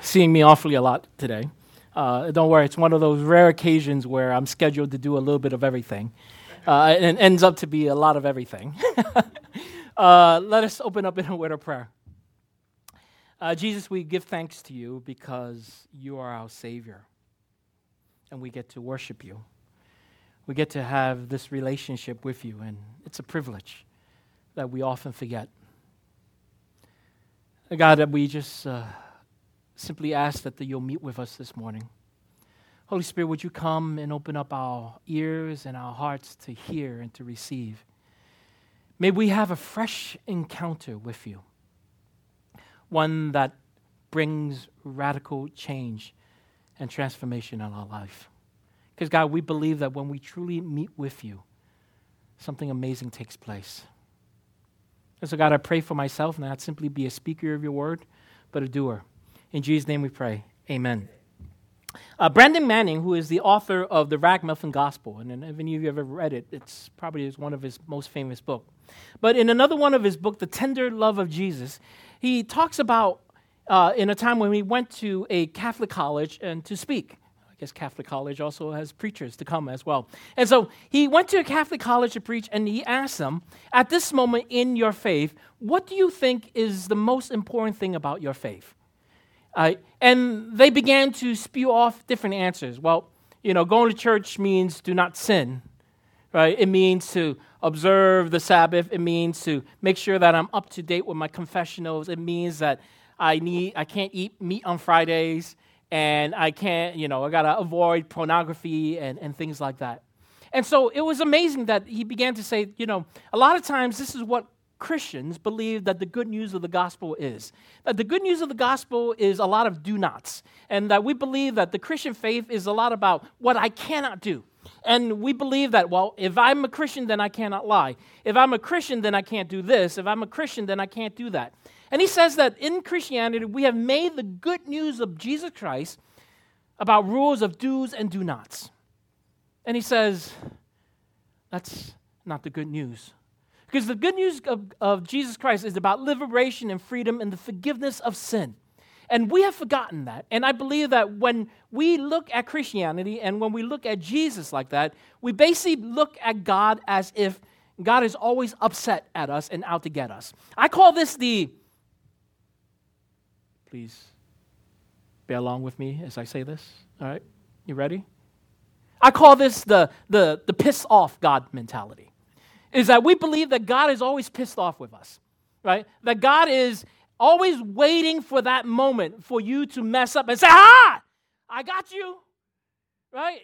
seeing me awfully a lot today. Don't worry, it's one of those rare occasions where I'm scheduled to do a little bit of everything, and it ends up to be a lot of everything. Let us open up in a word of prayer. Jesus, we give thanks to you because you are our Savior, and we get to worship you. We get to have this relationship with you, and it's a privilege that we often forget. God, that we just simply ask that you'll meet with us this morning. Holy Spirit, would you come and open up our ears and our hearts to hear and to receive? May we have a fresh encounter with you, one that brings radical change and transformation in our life. Because, God, we believe that when we truly meet with you, something amazing takes place. And so, God, I pray for myself not simply be a speaker of your word, but a doer. In Jesus' name we pray. Amen. Brandon Manning, who is the author of the Ragamuffin Gospel, and if any of you have ever read it, it's probably one of his most famous books. But in another one of his books, The Tender Love of Jesus, he talks about in a time when he went to a Catholic college and to speak. I guess Catholic college also has preachers to come as well. And so he went to a Catholic college to preach, and he asked them, at this moment in your faith, what do you think is the most important thing about your faith? And they began to spew off different answers. Well, going to church means do not sin, right? It means to observe the Sabbath. It means to make sure that I'm up to date with my confessionals. It means that I can't eat meat on Fridays. And I can't, I got to avoid pornography and things like that. And so it was amazing that he began to say, a lot of times this is what Christians believe that the good news of the gospel is. That the good news of the gospel is a lot of do-nots. And that we believe that the Christian faith is a lot about what I cannot do. And we believe that, well, if I'm a Christian, then I cannot lie. If I'm a Christian, then I can't do this. If I'm a Christian, then I can't do that. And he says that in Christianity, we have made the good news of Jesus Christ about rules of do's and do-nots. And he says, that's not the good news. Because the good news of Jesus Christ is about liberation and freedom and the forgiveness of sin. And we have forgotten that. And I believe that when we look at Christianity and when we look at Jesus like that, we basically look at God as if God is always upset at us and out to get us. I call this Please bear along with me as I say this. All right? You ready? I call this the piss off God mentality. Is that we believe that God is always pissed off with us, right? That God is always waiting for that moment for you to mess up and say, I got you, right?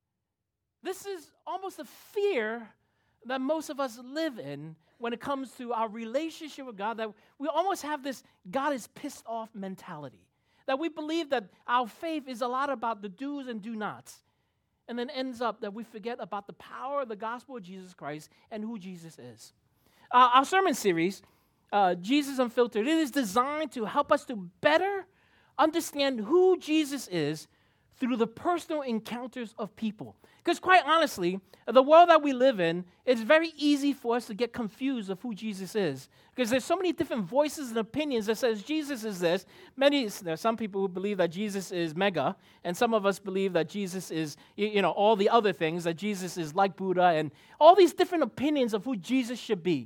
This is almost a fear that most of us live in when it comes to our relationship with God, that we almost have this God is pissed off mentality. That we believe that our faith is a lot about the do's and do-nots. And then ends up that we forget about the power of the gospel of Jesus Christ and who Jesus is. Our sermon series, Jesus Unfiltered, it is designed to help us to better understand who Jesus is through the personal encounters of people. Because quite honestly, the world that we live in, it's very easy for us to get confused of who Jesus is. Because there's so many different voices and opinions that says Jesus is this. There are some people who believe that Jesus is mega, and some of us believe that Jesus is, all the other things, that Jesus is like Buddha, and all these different opinions of who Jesus should be.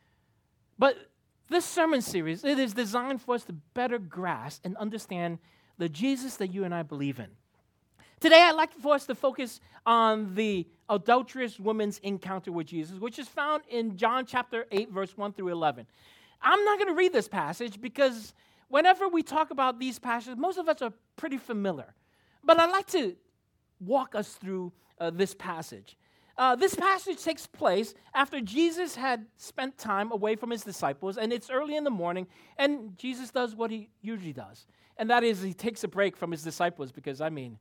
But this sermon series, it is designed for us to better grasp and understand the Jesus that you and I believe in. Today, I'd like for us to focus on the adulterous woman's encounter with Jesus, which is found in John chapter 8, verse 1 through 11. I'm not going to read this passage because whenever we talk about these passages, most of us are pretty familiar. But I'd like to walk us through this passage. This passage takes place after Jesus had spent time away from his disciples, and it's early in the morning, and Jesus does what he usually does. And that is he takes a break from his disciples because,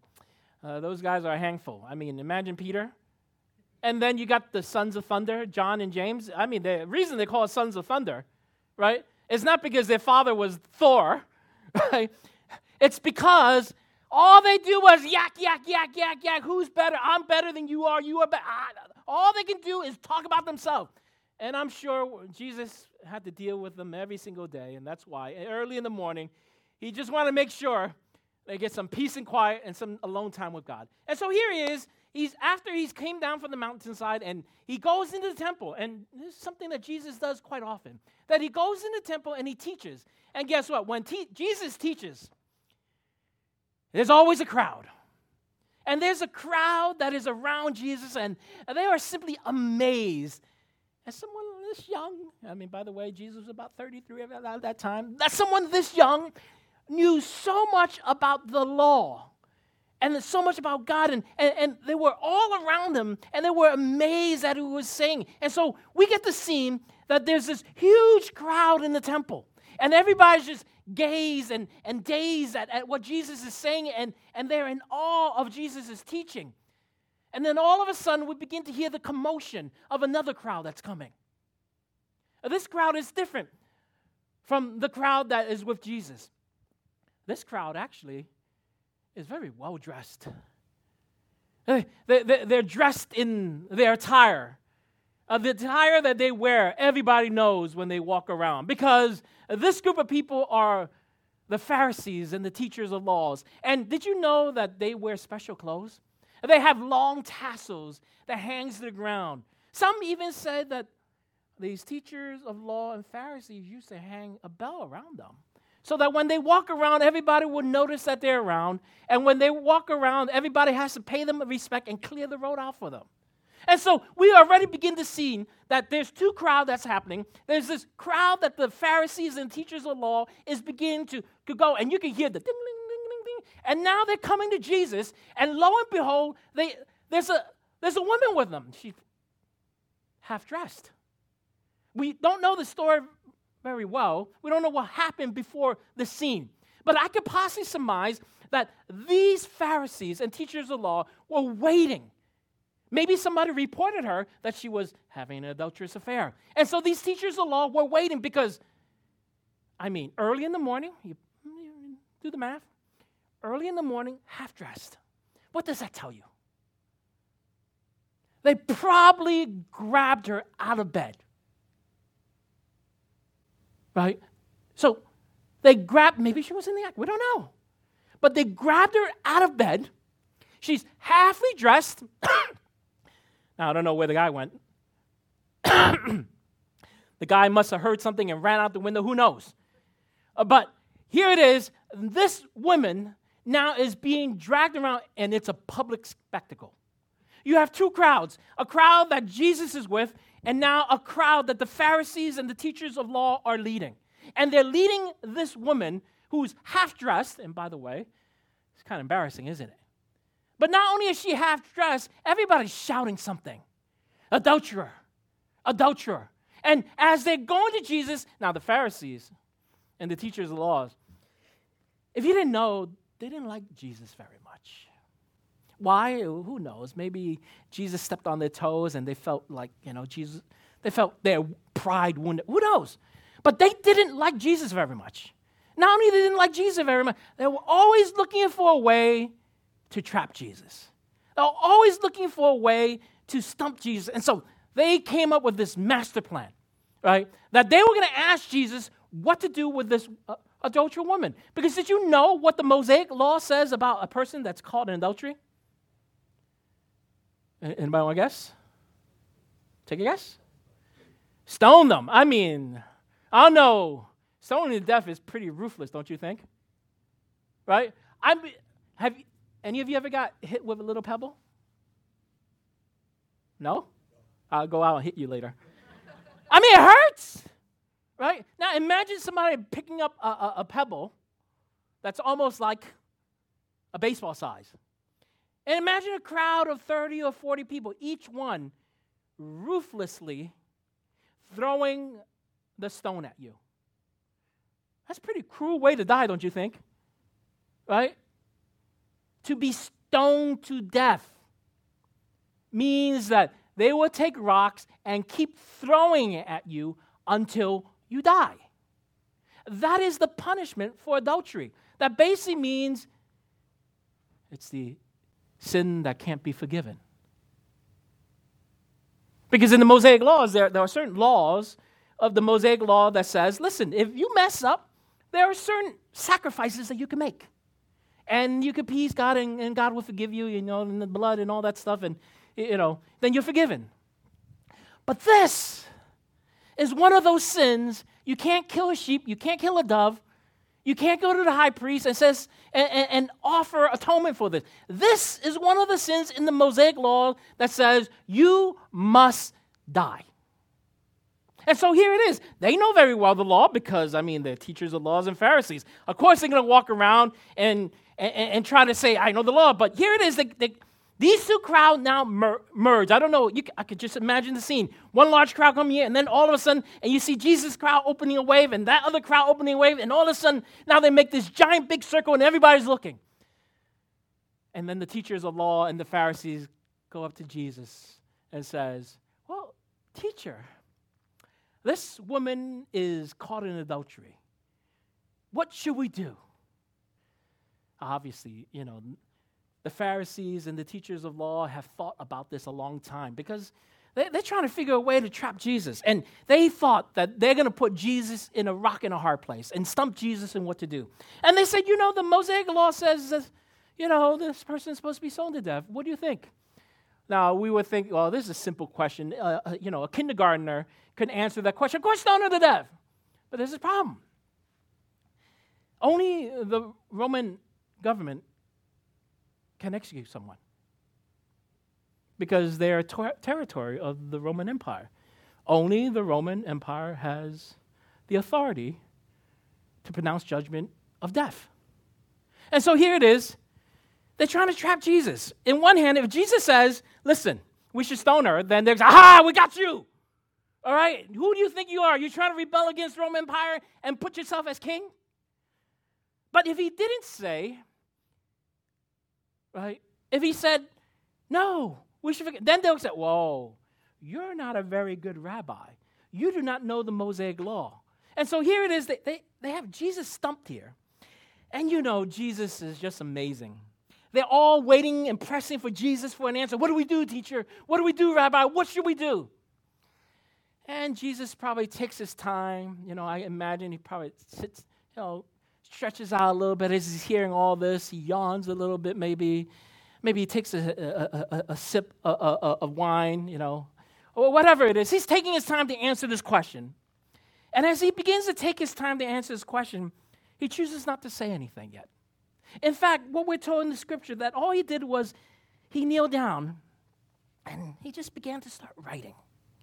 those guys are a handful. Imagine Peter. And then you got the sons of thunder, John and James. The reason they call it sons of thunder, right? It's not because their father was Thor, right? It's because all they do was yak, yak, yak, yak, yak. Who's better? I'm better than you are. You are better. All they can do is talk about themselves. And I'm sure Jesus had to deal with them every single day, and that's why early in the morning, he just wanted to make sure They get some peace and quiet and some alone time with God. And so here he is. After he's came down from the mountainside and he goes into the temple. And this is something that Jesus does quite often. That he goes into the temple and he teaches. And guess what? When Jesus teaches, there's always a crowd. And there's a crowd that is around Jesus, and they are simply amazed. As someone this young, I mean, by the way, Jesus was about 33 at that time, that someone this young knew so much about the law and so much about God, and they were all around him, and they were amazed at what he was saying. And so we get to see that there's this huge crowd in the temple, and everybody's just gaze and daze at what Jesus is saying, and they're in awe of Jesus' teaching. And then all of a sudden, we begin to hear the commotion of another crowd that's coming. This crowd is different from the crowd that is with Jesus. This crowd actually is very well dressed. They're dressed in their attire. The attire that they wear, everybody knows when they walk around, because this group of people are the Pharisees and the teachers of laws. And did you know that they wear special clothes? They have long tassels that hangs to the ground. Some even said that these teachers of law and Pharisees used to hang a bell around them, so that when they walk around, everybody would notice that they're around. And when they walk around, everybody has to pay them respect and clear the road out for them. And so we already begin to see that there's two crowds that's happening. There's this crowd that the Pharisees and teachers of law is beginning to go, and you can hear the ding, ding, ding, ding, ding. And now they're coming to Jesus, and lo and behold, there's a woman with them. She's half dressed. We don't know the story very well. We don't know what happened before the scene. But I could possibly surmise that these Pharisees and teachers of law were waiting. Maybe somebody reported her that she was having an adulterous affair. And so these teachers of law were waiting because, early in the morning, you do the math, early in the morning, half-dressed. What does that tell you? They probably grabbed her out of bed. Right? So they grabbed, maybe she was in the act, we don't know. But they grabbed her out of bed. She's halfly dressed. Now, I don't know where the guy went. The guy must have heard something and ran out the window. Who knows? But here it is. This woman now is being dragged around, and it's a public spectacle. You have two crowds, a crowd that Jesus is with, and now a crowd that the Pharisees and the teachers of law are leading. And they're leading this woman who's half-dressed, and by the way, it's kind of embarrassing, isn't it? But not only is she half-dressed, everybody's shouting something. Adulterer, adulterer. And as they're going to Jesus, now the Pharisees and the teachers of laws, if you didn't know, they didn't like Jesus very much. Why? Who knows? Maybe Jesus stepped on their toes and they felt like, Jesus, they felt their pride wounded. Who knows? But they didn't like Jesus very much. Not only they didn't like Jesus very much, they were always looking for a way to trap Jesus. They were always looking for a way to stump Jesus. And so they came up with this master plan, right? That they were going to ask Jesus what to do with this adulterous woman. Because did you know what the Mosaic law says about a person that's caught in adultery? Anybody want to guess? Take a guess? Stone them. I don't know. Stoning to death is pretty ruthless, don't you think? Right? Have any of you ever got hit with a little pebble? No? I'll go out and hit you later. It hurts. Right? Now imagine somebody picking up a pebble that's almost like a baseball size. And imagine a crowd of 30 or 40 people, each one ruthlessly throwing the stone at you. That's a pretty cruel way to die, don't you think? Right? To be stoned to death means that they will take rocks and keep throwing it at you until you die. That is the punishment for adultery. That basically means it's the sin that can't be forgiven. Because in the Mosaic laws, there are certain laws of the Mosaic law that says, listen, if you mess up, there are certain sacrifices that you can make. and you could appease God, and God will forgive you, and the blood and all that stuff, and, then you're forgiven. But this is one of those sins. You can't kill a sheep, you can't kill a dove, you can't go to the high priest and offer atonement for this. This is one of the sins in the Mosaic law that says you must die. And so here it is. They know very well the law because, they're teachers of laws and Pharisees. Of course, they're going to walk around and try to say, I know the law. But here it is. These two crowds now merge. I don't know. I could just imagine the scene. One large crowd coming here, and then all of a sudden, and you see Jesus' crowd opening a wave, and that other crowd opening a wave, and all of a sudden, now they make this giant big circle, and everybody's looking. And then the teachers of law and the Pharisees go up to Jesus and says, well, teacher, this woman is caught in adultery. What should we do? Obviously, the Pharisees and the teachers of law have thought about this a long time because they're trying to figure a way to trap Jesus. And they thought that they're going to put Jesus in a rock and a hard place and stump Jesus in what to do. And they said, the Mosaic law says that, this person is supposed to be stoned to death. What do you think? Now, we would think, well, this is a simple question. A kindergartner could answer that question. Of course, stone her to death. But there's a problem. Only the Roman government can execute someone because they are territory of the Roman Empire. Only the Roman Empire has the authority to pronounce judgment of death. And so here it is. They're trying to trap Jesus. In one hand, if Jesus says, listen, we should stone her, then there's, aha, we got you. All right? Who do you think you are? You're trying to rebel against the Roman Empire and put yourself as king? But if he didn't say, right? If he said, no, we should forget, then they'll say, whoa, you're not a very good rabbi. You do not know the Mosaic law. And so here it is, they have Jesus stumped here. And Jesus is just amazing. They're all waiting and pressing for Jesus for an answer. What do we do, teacher? What do we do, rabbi? What should we do? And Jesus probably takes his time. I imagine he probably sits, stretches out a little bit as he's hearing all this. He yawns a little bit maybe. Maybe he takes a sip of wine, or whatever it is. He's taking his time to answer this question. And as he begins to take his time to answer this question, he chooses not to say anything yet. In fact, what we're told in the scripture, that all he did was he kneeled down and he just began to start writing.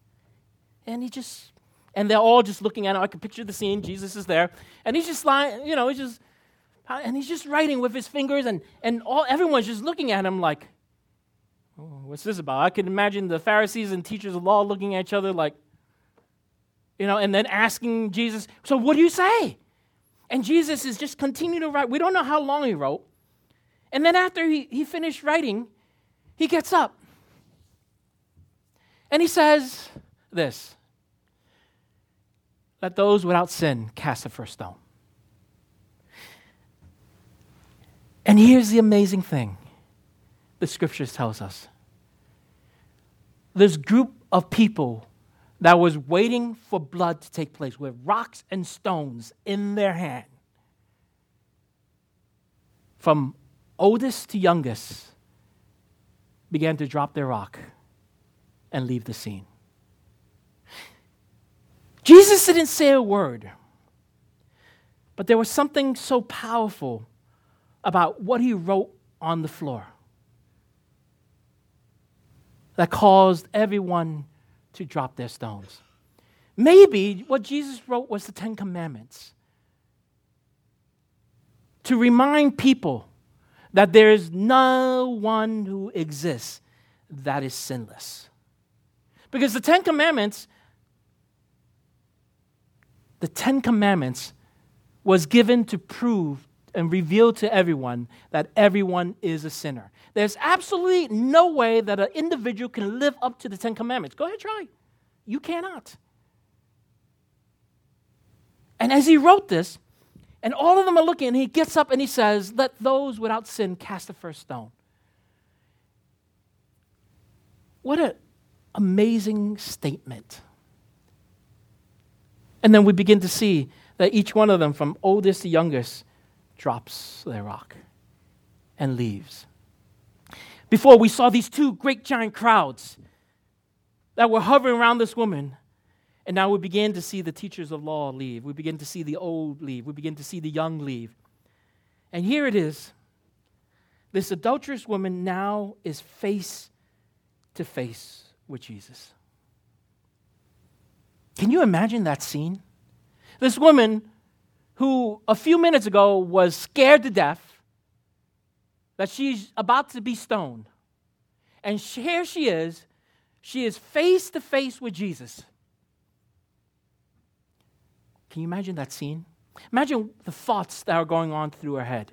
And they're all just looking at him. I can picture the scene. Jesus is there. And he's just lying, he's just writing with his fingers, and everyone's just looking at him like, oh, what's this about? I can imagine the Pharisees and teachers of law looking at each other like, and then asking Jesus, so what do you say? And Jesus is just continuing to write. We don't know how long he wrote. And then after he finished writing, he gets up. And he says this, let those without sin cast the first stone. And here's the amazing thing the scriptures tells us. This group of people that was waiting for blood to take place with rocks and stones in their hand, from oldest to youngest, began to drop their rock and leave the scene. Jesus didn't say a word, but there was something so powerful about what he wrote on the floor that caused everyone to drop their stones. Maybe what Jesus wrote was the 10 Commandments, to remind people that there is no one who exists that is sinless. Because the 10 Commandments was given to prove and reveal to everyone that everyone is a sinner. There's absolutely no way that an individual can live up to the 10 Commandments. Go ahead, try. You cannot. And as he wrote this, and all of them are looking, and he gets up and he says, let those without sin cast the first stone. What an amazing statement. And then we begin to see that each one of them, from oldest to youngest, drops their rock. and leaves. Before, we saw these two great giant crowds that were hovering around this woman. And now we begin to see the teachers of law leave. We begin to see the old leave. We begin to see the young leave. And here it is. This adulterous woman now is face to face with Jesus. Can you imagine that scene? This woman who a few minutes ago was scared to death that she's about to be stoned. And here she is face to face with Jesus. Can you imagine that scene? Imagine the thoughts that are going on through her head.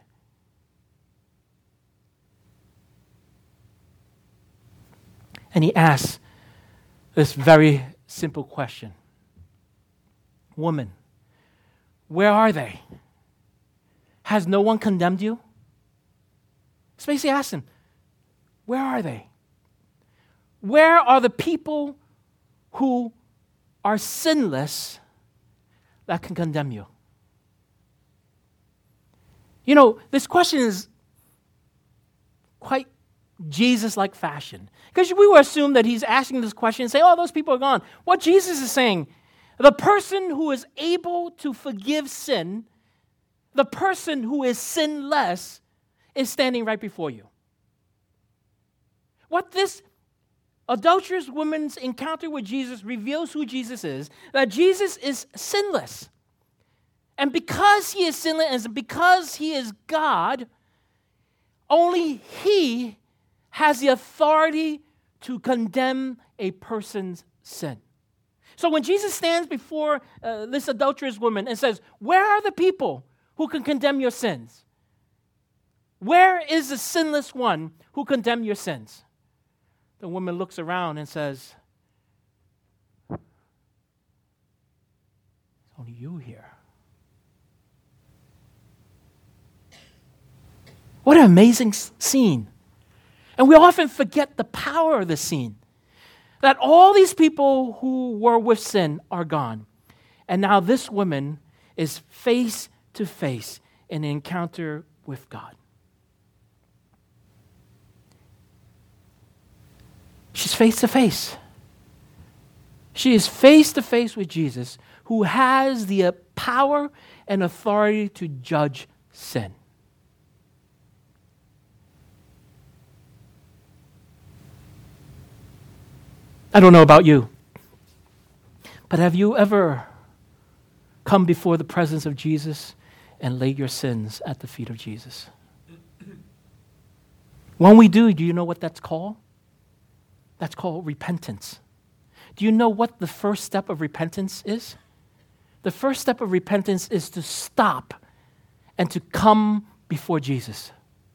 And he asks this very simple question. Woman, where are they? Has no one condemned you? It's basically asking, where are they? Where are the people who are sinless that can condemn you? You know, this question is quite Jesus-like fashion. Because we would assume that he's asking this question and say, oh, those people are gone. What Jesus is saying, the person who is able to forgive sin, the person who is sinless, is standing right before you. What this adulterous woman's encounter with Jesus reveals who Jesus is, that Jesus is sinless. And because he is sinless, and because he is God, only he has the authority to condemn a person's sin. So when Jesus stands before this adulterous woman and says, where are the people who can condemn your sins? Where is the sinless one who condemned your sins? The woman looks around and says, it's only you here. What an amazing scene. And we often forget the power of the scene. That all these people who were with sin are gone. And now this woman is face to face in an encounter with God. She's face to face. She is face to face with Jesus, who has the power and authority to judge sin. I don't know about you, but have you ever come before the presence of Jesus and laid your sins at the feet of Jesus? When we do you know what that's called? That's called repentance. Do you know what the first step of repentance is? The first step of repentance is to stop and to come before Jesus.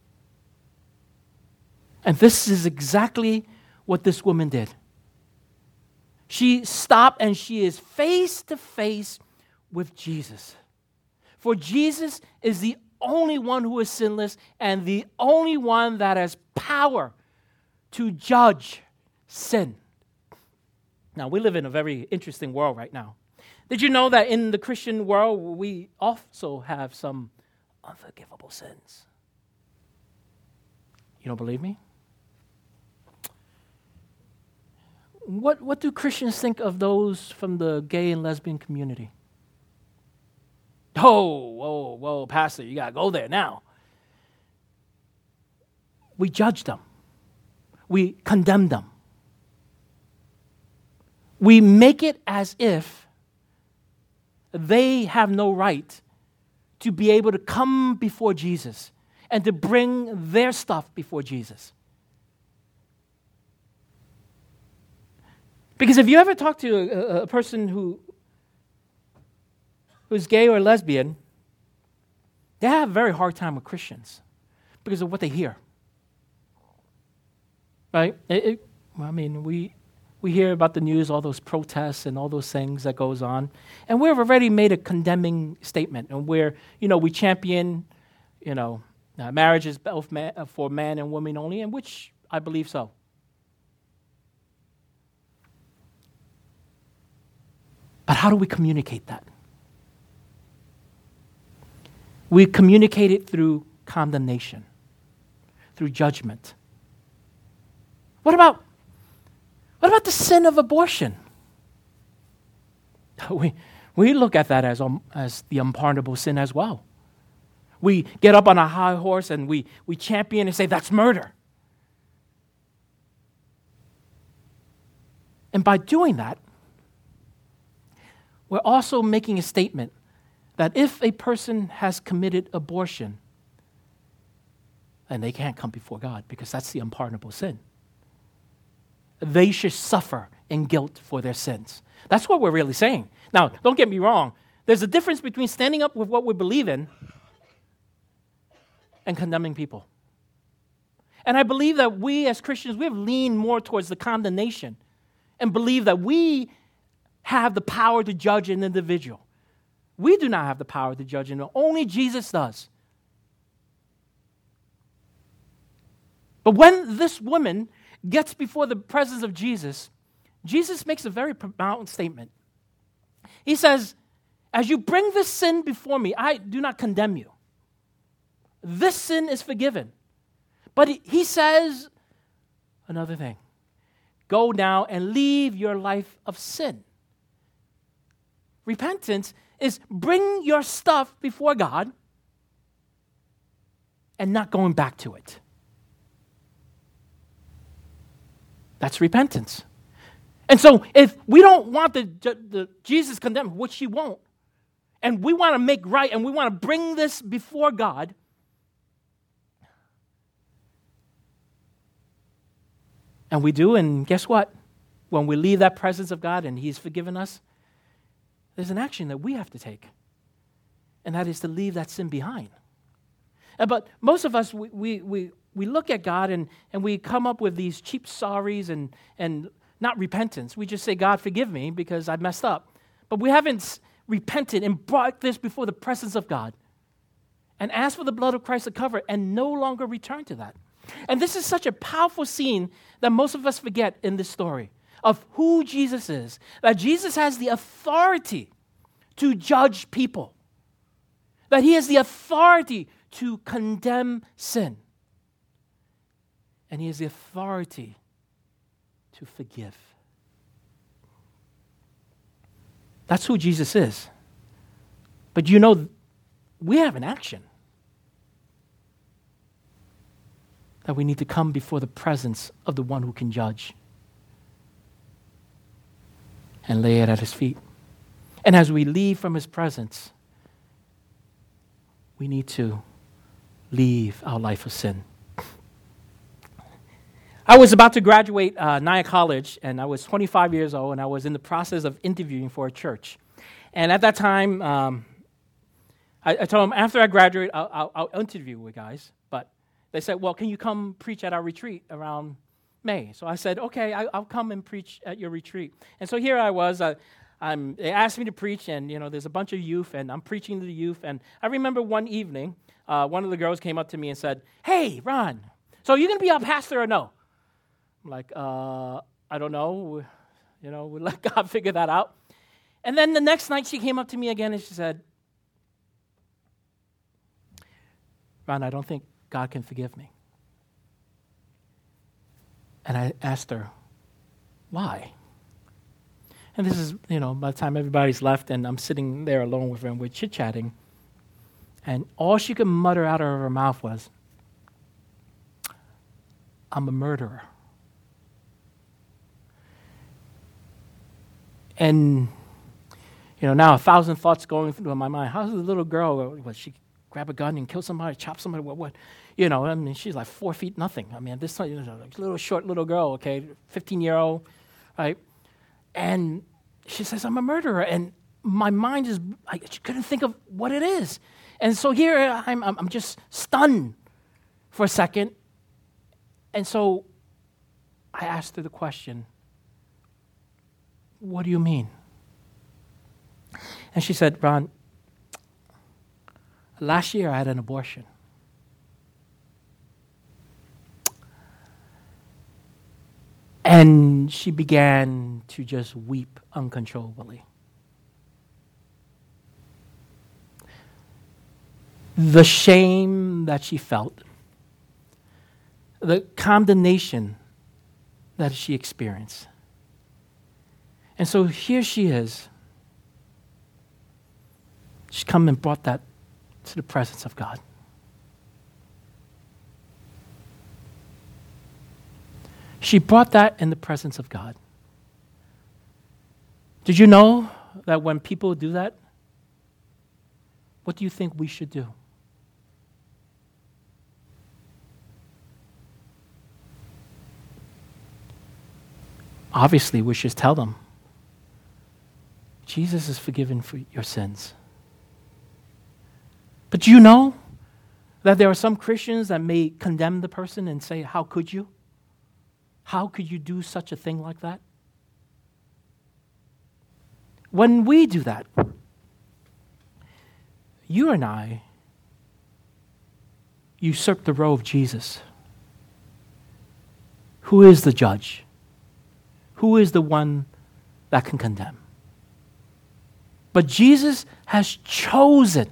And this is exactly what this woman did. She stopped and she is face to face with Jesus. For Jesus is the only one who is sinless and the only one that has power to judge sin. Now, we live in a very interesting world right now. Did you know that in the Christian world, we also have some unforgivable sins? You don't believe me? What do Christians think of those from the gay and lesbian community? Whoa, Pastor, you got to go there now. We judge them. We condemn them. We make it as if they have no right to be able to come before Jesus and to bring their stuff before Jesus. Because if you ever talk to a person who's gay or lesbian, they have a very hard time with Christians because of what they hear. Right? We hear about the news, all those protests and all those things that goes on, and we've already made a condemning statement, and we champion, marriage is both for man and woman only, and which I believe so. But how do we communicate that? We communicate it through condemnation. through judgment. What about the sin of abortion? We look at that as the unpardonable sin as well. We get up on a high horse and we champion and say, that's murder. And by doing that, we're also making a statement that if a person has committed abortion, then they can't come before God because that's the unpardonable sin. They should suffer in guilt for their sins. That's what we're really saying. Now, don't get me wrong. There's a difference between standing up with what we believe in and condemning people. And I believe that we as Christians, we have leaned more towards the condemnation and believe that we have the power to judge an individual. We do not have the power to judge an individual. Only Jesus does. But when this woman gets before the presence of Jesus, Jesus makes a very profound statement. He says, as you bring this sin before me, I do not condemn you. This sin is forgiven. But he says another thing. Go now and leave your life of sin. Repentance is bring your stuff before God and not going back to it. That's repentance. And so if we don't want the Jesus condemned, which he won't, and we want to make right and we want to bring this before God, and we do, and guess what? When we leave that presence of God and he's forgiven us, there's an action that we have to take. And that is to leave that sin behind. But most of us, we look at God and we come up with these cheap sorries and not repentance. We just say, God, forgive me because I messed up. But we haven't repented and brought this before the presence of God and asked for the blood of Christ to cover it and no longer return to that. And this is such a powerful scene that most of us forget in this story of who Jesus is. That Jesus has the authority to judge people. That he has the authority to condemn sin. And he has the authority to forgive. That's who Jesus is. But you know, we have an action. That we need to come before the presence of the one who can judge. And lay it at his feet. And as we leave from his presence, we need to leave our life of sin. I was about to graduate Nyack College, and I was 25 years old, and I was in the process of interviewing for a church. And at that time, I told them, after I graduate, I'll interview with guys. But they said, well, can you come preach at our retreat around May? So I said, okay, I'll come and preach at your retreat. And so here I was. They asked me to preach, and there's a bunch of youth, and I'm preaching to the youth. And I remember one evening, one of the girls came up to me and said, hey, Ron, so are you going to be our pastor or no? I'm like, I don't know. We'll let God figure that out. And then the next night she came up to me again and she said, Ron, I don't think God can forgive me. And I asked her, why? And this is, by the time everybody's left and I'm sitting there alone with her and we're chit-chatting, and all she could mutter out of her mouth was, I'm a murderer. And, now 1,000 thoughts going through my mind. How's the little girl, will she grab a gun and kill somebody, chop somebody, what? She's like 4 feet nothing. This little short little girl, okay, 15-year-old, right? And she says, I'm a murderer. And my mind is, I couldn't think of what it is. And so here I'm just stunned for a second. And so I asked her the question, what do you mean? And she said, Ron, last year I had an abortion. And she began to just weep uncontrollably. The shame that she felt, the condemnation that she experienced. And so here she is. She's come and brought that to the presence of God. She brought that in the presence of God. Did you know that when people do that, what do you think we should do? Obviously, we should tell them, Jesus is forgiven for your sins. But do you know that there are some Christians that may condemn the person and say, how could you? How could you do such a thing like that? When we do that, you and I usurp the role of Jesus, who is the judge, who is the one that can condemn. But Jesus has chosen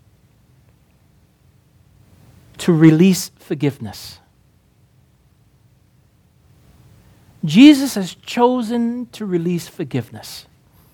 to release forgiveness. Jesus has chosen to release forgiveness.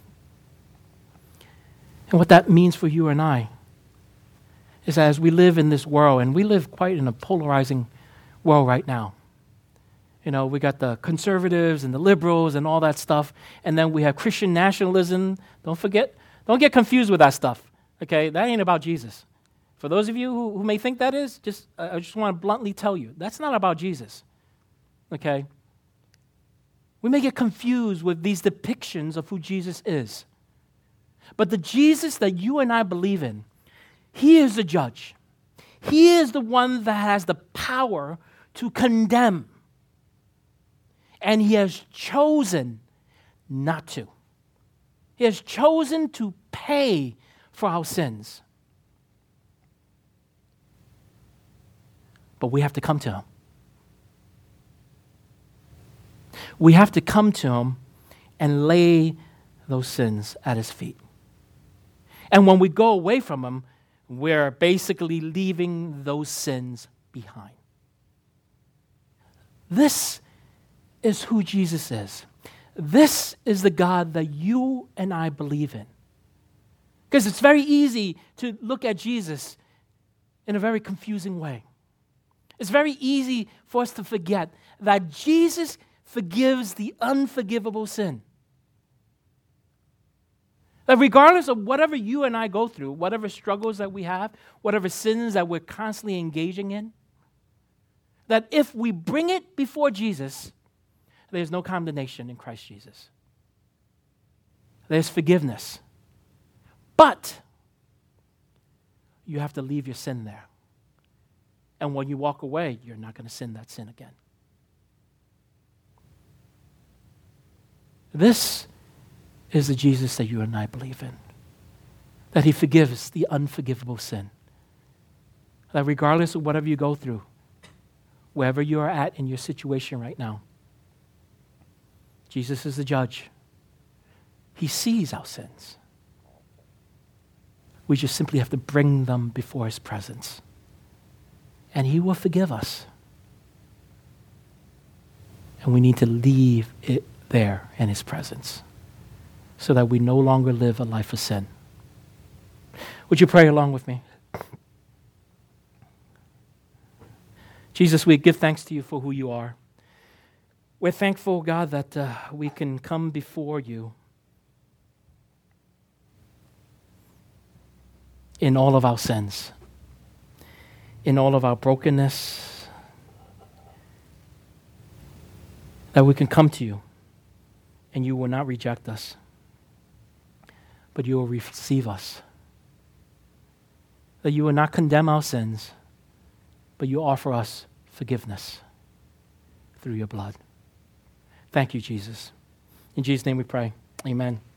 And what that means for you and I is that as we live in this world, and we live quite in a polarizing world right now. You know, we got the conservatives and the liberals and all that stuff, and then we have Christian nationalism. Don't get confused with that stuff, okay? That ain't about Jesus. For those of you who may think that is, I just want to bluntly tell you, that's not about Jesus, okay? We may get confused with these depictions of who Jesus is. But the Jesus that you and I believe in, he is the judge. He is the one that has the power to condemn. And he has chosen not to. He has chosen to pay for our sins. But we have to come to him. We have to come to him and lay those sins at his feet. And when we go away from him, we're basically leaving those sins behind. This is who Jesus is. This is the God that you and I believe in. Because it's very easy to look at Jesus in a very confusing way. It's very easy for us to forget that Jesus forgives the unforgivable sin. That regardless of whatever you and I go through, whatever struggles that we have, whatever sins that we're constantly engaging in, that if we bring it before Jesus, there's no condemnation in Christ Jesus. There's forgiveness. But you have to leave your sin there. And when you walk away, you're not going to sin that sin again. This is the Jesus that you and I believe in. That he forgives the unforgivable sin. That regardless of whatever you go through, wherever you are at in your situation right now, Jesus is the judge. He sees our sins. We just simply have to bring them before his presence. And he will forgive us. And we need to leave it there in his presence so that we no longer live a life of sin. Would you pray along with me? Jesus, we give thanks to you for who you are. We're thankful, God, that we can come before you in all of our sins, in all of our brokenness, that we can come to you and you will not reject us, but you will receive us. That you will not condemn our sins, but you offer us forgiveness through your blood. Thank you, Jesus. In Jesus' name we pray. Amen.